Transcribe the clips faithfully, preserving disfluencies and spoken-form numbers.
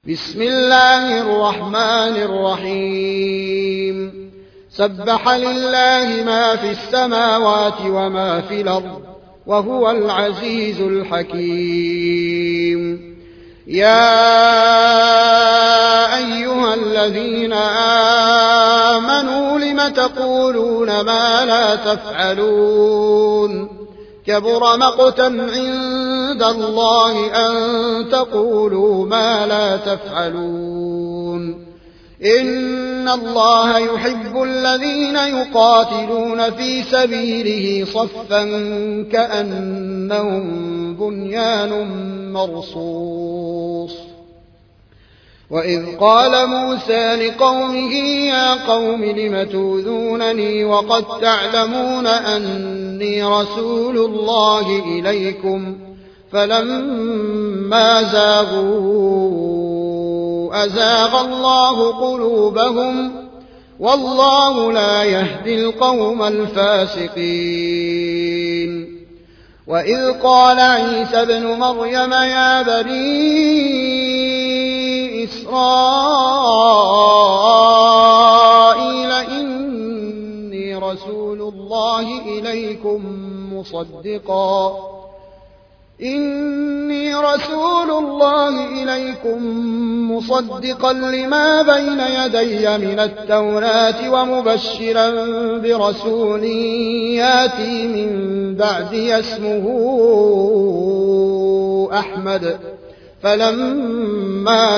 بسم الله الرحمن الرحيم سبح لله ما في السماوات وما في الأرض وهو العزيز الحكيم. يا أيها الذين آمنوا لم تقولون ما لا تفعلون كبر مقتا عند الله أن تقولوا ما لا تفعلون. إن الله يحب الذين يقاتلون في سبيله صفا كأنهم بنيان مرصوص. وإذ قال موسى لقومه يا قوم لم تؤذونني وقد تعلمون أني رسول الله إليكم فلما زاغوا أزاغ الله قلوبهم والله لا يهدي القوم الفاسقين. وإذ قال عيسى ابن مريم يا بني إسرائيل إني رسول الله إليكم مصدقا إني رسول الله إليكم مصدقا لما بين يدي من التوراة ومبشرا برسول ياتي من بعدي اسمه أحمد. فلما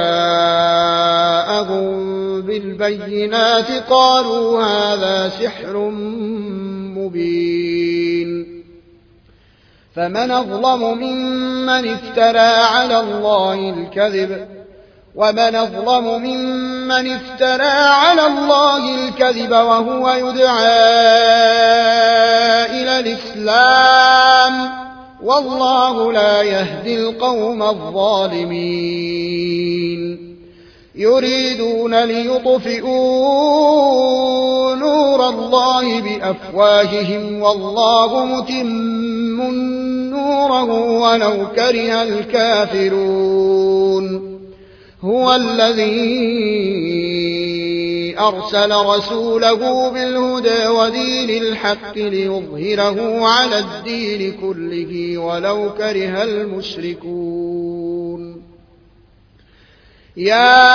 جاءهم بالبينات قالوا هذا سحر مبين. فمن أظلم ممن افترى على الله الكذب ومن أظلم ممن افترى على الله الكذب وهو يدعى إلى الإسلام والله لا يهدي القوم الظالمين. يريدون ليطفئوا نور الله بأفواههم والله متم نوره ولو كره الكافرون. هو الذي أرسل رسوله بالهدى ودين الحق ليظهره على الدين كله ولو كره المشركون. يا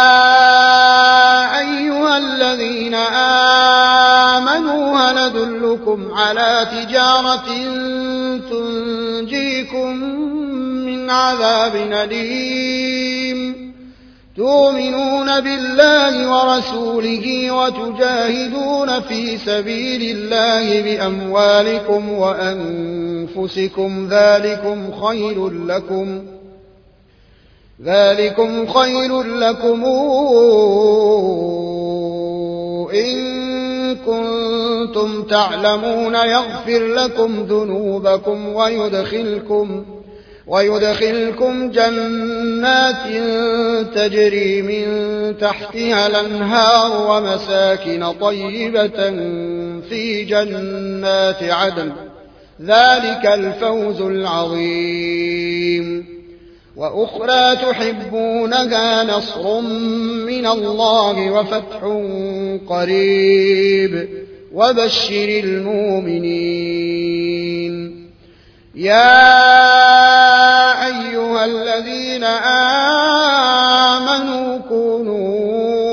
أيها الذين آمنوا هل أدلكم على تجارة تنجيكم من عذاب أليم تؤمنون بالله ورسوله وتجاهدون في سبيل الله بأموالكم وأنفسكم ذلكم خير لكم ذلكم خير لكم إن كنتم تعلمون يغفر لكم ذنوبكم ويدخلكم ويدخلكم جنات تجري من تحتها الأنهار ومساكن طيبة في جنات عدن ذلك الفوز العظيم. وأخرى تحبونها نصر من الله وفتح قريب وبشر المؤمنين. يا أيها الذين آمنوا كونوا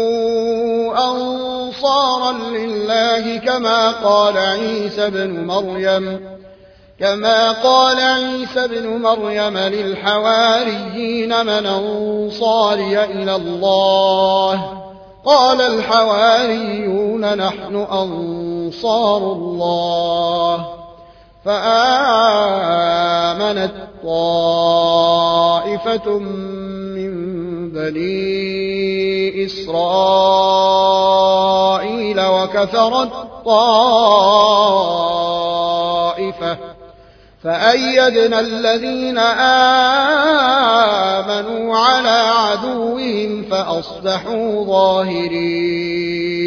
أنصارا لله كما قال عيسى ابن مريم كما قال عيسى ابن مريم للحواريين من أنصاري إلى الله قال الحواريون نحن أنصار الله. فآمنت طائفة من بني إسرائيل وكفرت طائفة فأيدنا الذين آمنوا على عدوهم فأصبحوا ظاهرين.